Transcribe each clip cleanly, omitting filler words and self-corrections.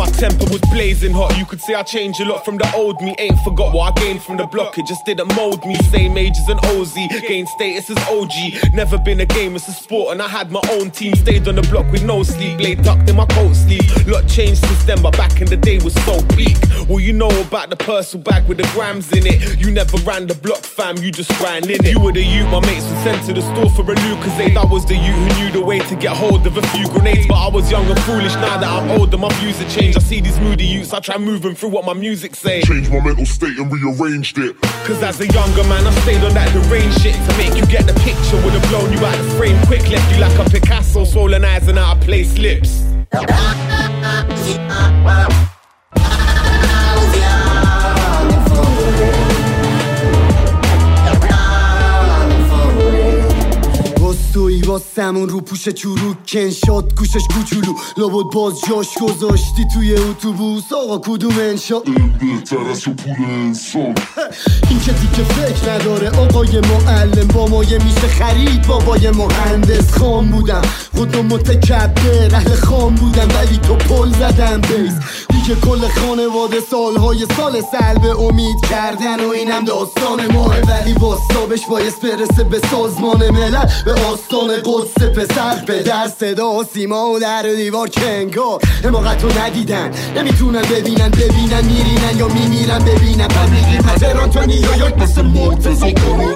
my temper was blazing hot. You could say I changed a lot from the old me. Ain't forgot what I gained from the block, it just didn't mold me. Same age as an OZ, gained status as OG. Never been a game, it's a sport, and I had my own team. Stayed on the block with no sleep, lay tucked in my coat sleeve. Lot changed since then, but back in the day was so peak. Well, you know about the Purcell bag with the grams in it. You never ran the block, fam, you just ran in it. You were the youth my mates were sent to the store for a Lucozade. I was the youth who knew the way to get hold of a few grenades. But I was young and foolish, now that I'm older my views have changed. I see these moody youths, I try moving through what my music say. Change my mental state and rearranged it. Cause as a younger man I stayed on that deranged shit. To make you get the picture, would've blown you out the frame quick. Left you like a Picasso, swollen eyes and out of place lips. توی واسمون رو پوش چروک کن شد گوشش کوچولو لابد باز جاش گذاشتی توی اتوبوس آقا کدوم انشا بهتر از تو پول انسان این که دیگه فکر نداره آقای معلم با مایه میشه خرید بابای مهندس خام بودم خودم متکبر اهل خام بودم ولی تو پل زدم بیس دیگه کل خانواده سالهای سال سلب امید کردن و اینم داستان ماه ولی باستابش باید برسه به سازمان ملل به آستان قدس پسر پدر صدا و سیما و در و دیوار کنگار حماقت رو ندیدن نمیتونن ببینن میرینن یا میمیرن ببینن بمیرین تهران تو نیویورک مثل مرتضی کنید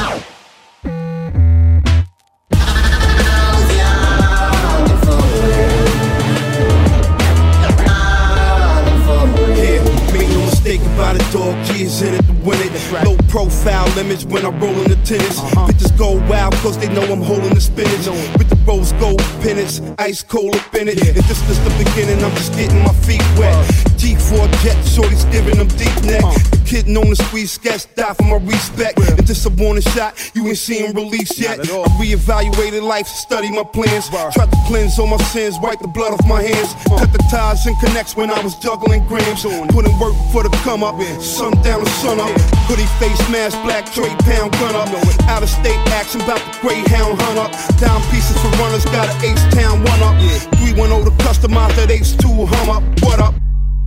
About a dog, kids in it to win it. Right. Low profile image when I roll in the tennis. Bitches go wild cause they know I'm holding the spinach. With the rose gold pennants, ice cold up in it. And this is the beginning, I'm just getting my feet wet. G4 jet, shorty's giving them deep neck. The kid known to squeeze sketch, die for my respect. And just a warning shot, you ain't seen release yet. I reevaluated life, study my plans. Tried to cleanse all my sins, wipe the blood off my hands. Cut the ties and connects when I was juggling grams. Putting work for the come up, sundown to sun up. Hoodie face mask, black trade pound gun up. Out of state action, bout the Greyhound hunt up. Down pieces for runners, got an H-Town one up. 310 to customize that H2 hum up. What up?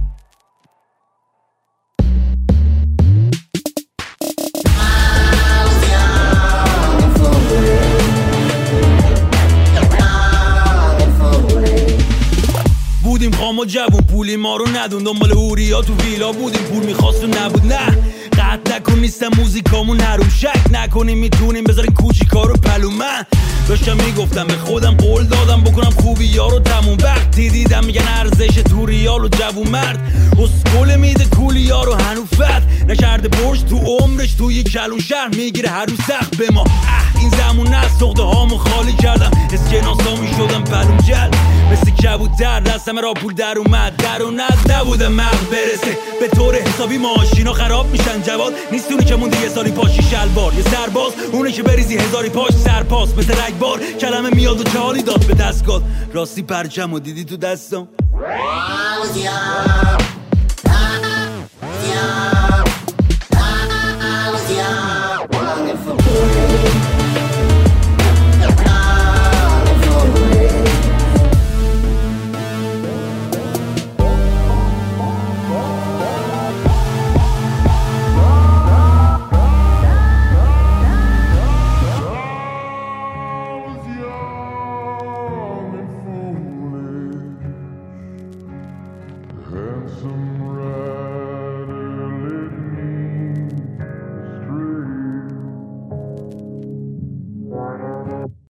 بودیم خام و جوون پولی ما رو ندون دنبال هوریا تو ویلا بودیم پول میخواست و نبود نه قطع نکن نیستم موزیکامون نروم شک نکنیم میتونیم بذاریم کوچیکا رو پلو من داشتم میگفتم به خودم قول دادم بکنم خوبی ها رو تموم وقتی دیدم میگن ارزش تو ریال و جوون مرد اسکول میده کولی ها رو هنوفت نکرده برش تو عمرش توی کلون شهر میگیره هر روز سخت به ما این زمون از سخته هامو خالی کردم اسکناسا میشدم پلوم جل مثل کبوتر دستم را پول در اومد در و ند نبودم مغل برسه به طور حسابی ماشینا خراب میشن جواد نیست اونی که موندی یه سالی پاشی شلوار یه سرباز اونی که بریزی هزاری پاش سرپاس مثل رگبار کلمه میاد و چالی داد به دستگاه راستی پرچم و دیدی تو دستم